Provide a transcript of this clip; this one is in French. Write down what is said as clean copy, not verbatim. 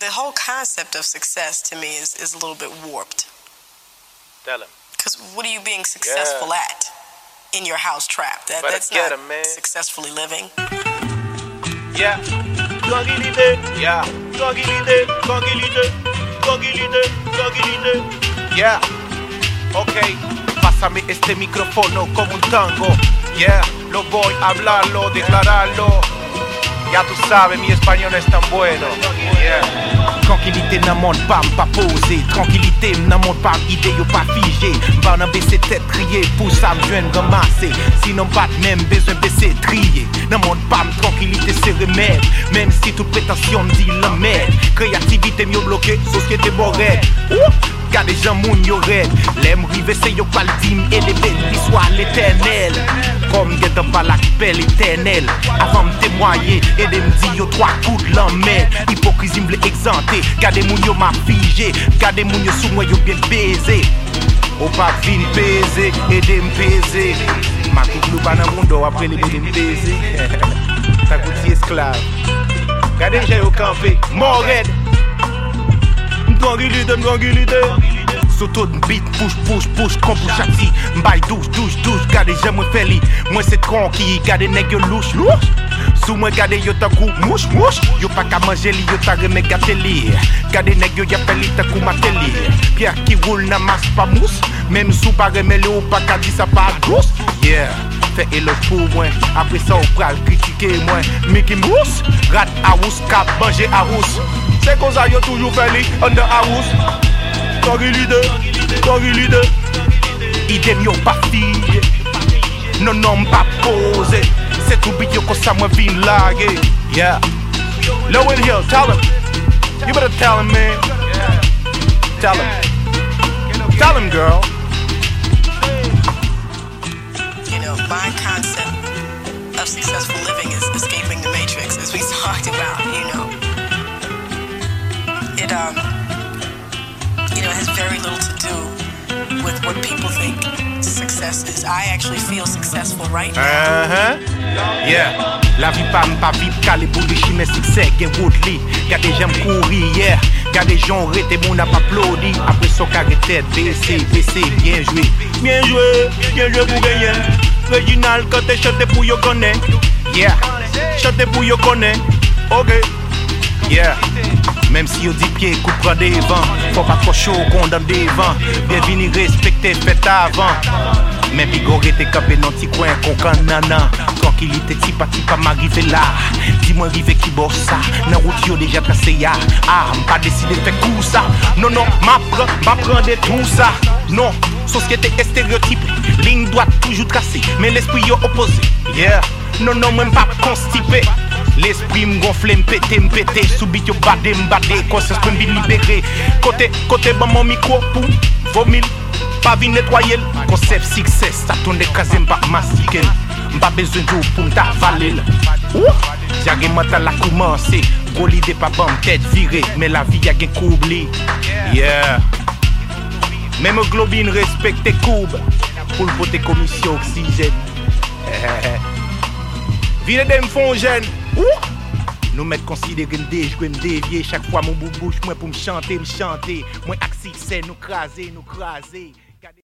The whole concept of success to me is a little bit warped. Tell him. Because what are you being successful at in your house trap? That's not successfully living. Yeah. Yeah. Yeah. Ok. Pásame este micrófono como un tango. Yeah. Lo voy a hablarlo, declararlo. Ya tú sabes, mi espagnol est tan bueno. Yeah. Tranquillité nan monde pas m'pas posé. Tranquillité nan monde pas idée yo pas figé. M'ba nan baisser tête crier pour ça m'joine ramasser. Sinon pas même besoin baisser trier. Nan monde pas tranquillité c'est remède. Même si toute prétention me dit la merde. Créativité m'yo bloqué, société borette. Gade jan moun yo red. Lem rive se yo pal dim et les belles l'histoire l'éternel. Comme get dans pas la belle éternelle. Avant me témoigner et de me dire yo 3 coups de l'emmède. Hypocrisie m'ble exempté. Gade moun yo m'a figé. Gade moun yo sous moi yo bien baisé. Ou pas vin baiser et de m'baiser. Ma coupe loupa nan moun après les bébés m'baiser. Ta kouti esclave. Gade j'ai yo campé. Mon red. M'tranquillité. Surtout beat, push, comme pour chati. M'baille douche. Gade j'aime moi feli. Moi c'est tranquille. Gade nèg yo louche. Sous moi gade yo ta kou mouche. Yo pas qu'à manger li, yo ta remè gâté li. Gade nèg yo y'appelle li ta kou mateli. Pierre qui roule na masse pas mousse. Même sous pas remè li ou pas qu'à di ça pas douce. Yeah. Fait éloge pour moi. Après ça on pral critiquer moi. Mickey Mouse, rat house, cap manger house. C'est comme ça yo toujours fait li under house. Tranquillité. Idée m'yo pas figé. Non pas posé. C'est tout big yo comme ça moi vin lagué. Yeah. Low in here, tell him. You better tell him, man. Tell him, girl. You know, my concept of successful living is escaping the matrix, as we talked about, you know. It has very little to do with what people think success is. I actually feel successful right now. Yeah. La vie pas m'pas vip calé pour de chimé succès gen route li. Gade j'aime courir, yeah. Gade j'on rete moun a pas applaudi. Après son carré tête baissé, bien joué pour gagner. Original quand t'es chanté pour yo connaît. Yeah. Chanté pour yo connaît. OK. Yeah. Même si yo dit pied coup prend des vents. Faut pas trop chaud qu'on donne des vents. Bienvenue respecter fête avant. Mais bigoré t'es campé dans petit coin qu'on canana. Tranquillité tipa m'arriver là. Dis-moi rive qui bosse ça. Nan route yo déjà tracé ya. M'pas décidé de faire coup ça. Non, m'apprend de tout ça. Non, société est stéréotypée. Ligne droite toujours tracée. Mais l'esprit yo opposé. Yeah. Non, même pas constipé. L'esprit m'gonfle, m'pété, soubit yo bade, conscience peut m'bin libéré. Côté ban mon micro pour vomil, pas vin nettoyer. Concept success, ça tourne casé m'pas mastiquer. M'pas besoin d'eau pour m'tavaler. J'ai mental a commencé, gros l'idée pas bon tête virée, mais la vie a gen coubli. Yeah. Même globine respecte courbe, pour le voter commission oxygène. Vine dem font jeune. Nous mettre considérer me dévier chaque fois mon bouche moi pour me chanter moi axi c'est nous craser